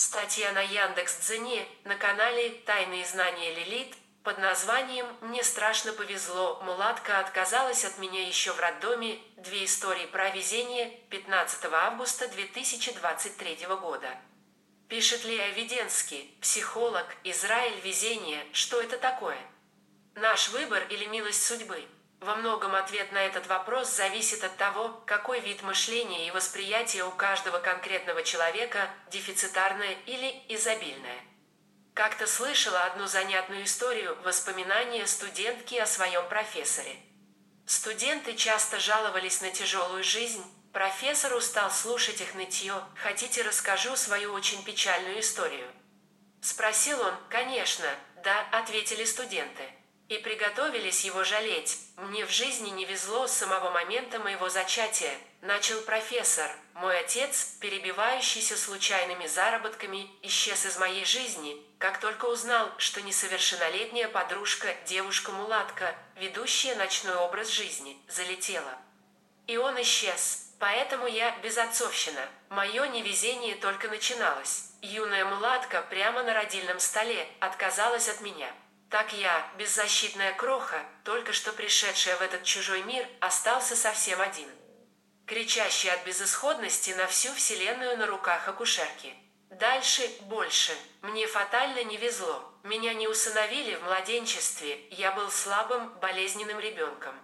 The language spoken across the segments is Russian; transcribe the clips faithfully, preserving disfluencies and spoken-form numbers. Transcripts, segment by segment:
Статья на Яндекс.Дзене на канале «Тайные знания Лилит» под названием «Мне страшно повезло, мулатка отказалась от меня еще в роддоме. Две истории про везение» пятнадцатого августа две тысячи двадцать третьего года. Пишет Леа Веденский, психолог, Израиль везение, что это такое? Наш выбор или милость судьбы? Во многом ответ на этот вопрос зависит от того, какой вид мышления и восприятия у каждого конкретного человека, дефицитарное или изобильное. Как-то слышала одну занятную историю, воспоминания студентки о своем профессоре. Студенты часто жаловались на тяжелую жизнь, профессор устал слушать их нытье. «Хотите, расскажу свою очень печальную историю?» Спросил он. «Конечно, да», ответили студенты. И приготовились его жалеть. «Мне в жизни не везло с самого момента моего зачатия», начал профессор. «Мой отец, перебивающийся случайными заработками, исчез из моей жизни, как только узнал, что несовершеннолетняя подружка, девушка-мулатка, ведущая ночной образ жизни, залетела. И он исчез. Поэтому я безотцовщина. Мое невезение только начиналось. Юная мулатка прямо на родильном столе отказалась от меня. Так я, беззащитная кроха, только что пришедшая в этот чужой мир, остался совсем один. Кричащий от безысходности на всю вселенную на руках акушерки. Дальше больше. Мне фатально не везло. Меня не усыновили в младенчестве, я был слабым, болезненным ребенком.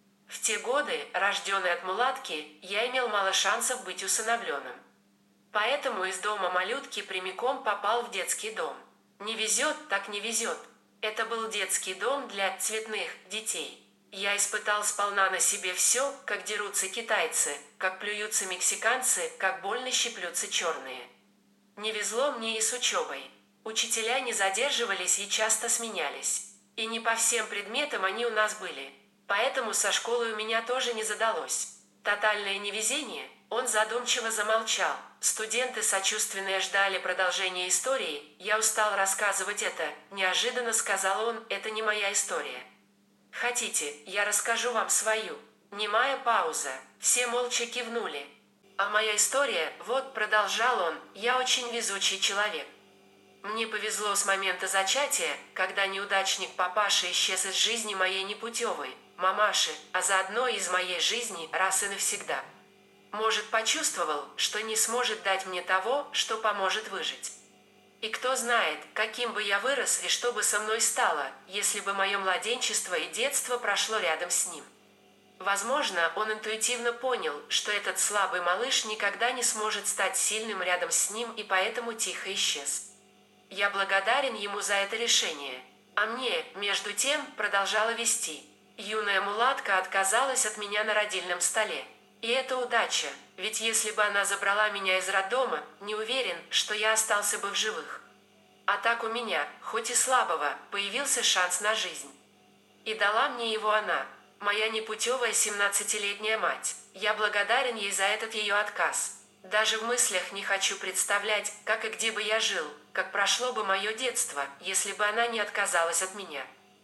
В те годы, рожденный от мулатки, я имел мало шансов быть усыновленным. Поэтому из дома малютки прямиком попал в детский дом. Не везет, так не везет. Это был детский дом для цветных детей. Я испытал сполна на себе все, как дерутся китайцы, как плюются мексиканцы, как больно щиплются черные. Не везло мне и с учебой. Учителя не задерживались и часто сменялись. И не по всем предметам они у нас были. Поэтому со школой у меня тоже не задалось. Тотальное невезение. Он задумчиво замолчал. Студенты сочувственно ждали продолжения истории. Я устал рассказывать это. Неожиданно сказал он, это не моя история. Хотите, я расскажу вам свою? Немая пауза. Все молча кивнули. А моя история, вот, продолжал он, я очень везучий человек. Мне повезло с момента зачатия, когда неудачник папаша исчез из жизни моей непутевой мамаши, а заодно из моей жизни раз и навсегда. Может, почувствовал, что не сможет дать мне того, что поможет выжить. И кто знает, каким бы я вырос и что бы со мной стало, если бы мое младенчество и детство прошло рядом с ним. Возможно, он интуитивно понял, что этот слабый малыш никогда не сможет стать сильным рядом с ним и поэтому тихо исчез. Я благодарен ему за это решение. А мне, между тем, продолжала вести. Юная мулатка отказалась от меня на родильном столе. И это удача, ведь если бы она забрала меня из роддома, не уверен, что я остался бы в живых. А так у меня, хоть и слабого, появился шанс на жизнь. И дала мне его она, моя непутевая семнадцатилетняя мать. Я благодарен ей за этот ее отказ. Даже в мыслях не хочу представлять, как и где бы я жил, как прошло бы мое детство, если бы она не отказалась от меня.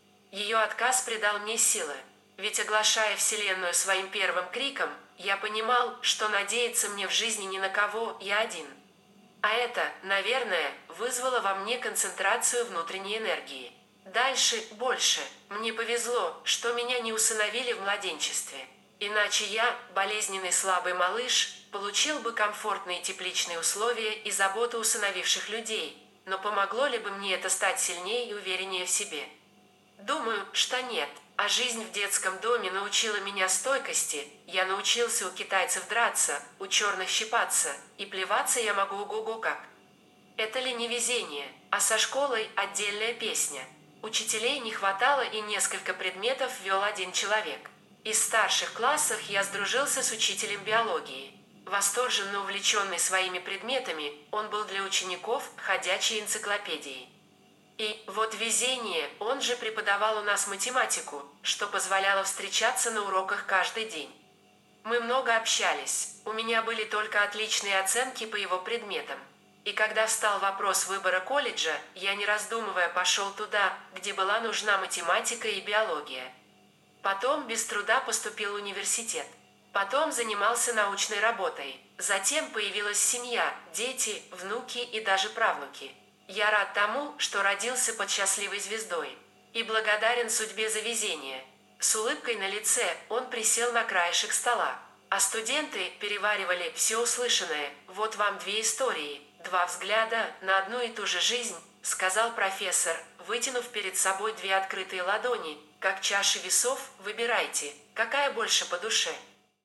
Ее отказ придал мне силы, ведь оглашая Вселенную своим первым криком, я понимал, что надеяться мне в жизни ни на кого, я один. А это, наверное, вызвало во мне концентрацию внутренней энергии. Дальше больше. Мне повезло, что меня не усыновили в младенчестве. Иначе я, болезненный слабый малыш, получил бы комфортные тепличные условия и заботу усыновивших людей. Но помогло ли бы мне это стать сильнее и увереннее в себе? Думаю, что нет. А жизнь в детском доме научила меня стойкости. Я научился у китайцев драться, у черных щипаться, и плеваться я могу ого-го как. Это ли не везение? А со школой отдельная песня. Учителей не хватало и несколько предметов вел один человек. Из старших классов я сдружился с учителем биологии. Восторженно увлеченный своими предметами, он был для учеников ходячей энциклопедией. И вот везение, он же преподавал у нас математику, что позволяло встречаться на уроках каждый день. Мы много общались, у меня были только отличные оценки по его предметам. И когда встал вопрос выбора колледжа, я не раздумывая пошел туда, где была нужна математика и биология. Потом без труда поступил в университет. Потом занимался научной работой. Затем появилась семья, дети, внуки и даже правнуки. Я рад тому, что родился под счастливой звездой. И благодарен судьбе за везение. С улыбкой на лице он присел на краешек стола. А студенты переваривали все услышанное. Вот вам две истории, два взгляда на одну и ту же жизнь, сказал профессор, вытянув перед собой две открытые ладони, как чаши весов, выбирайте, какая больше по душе.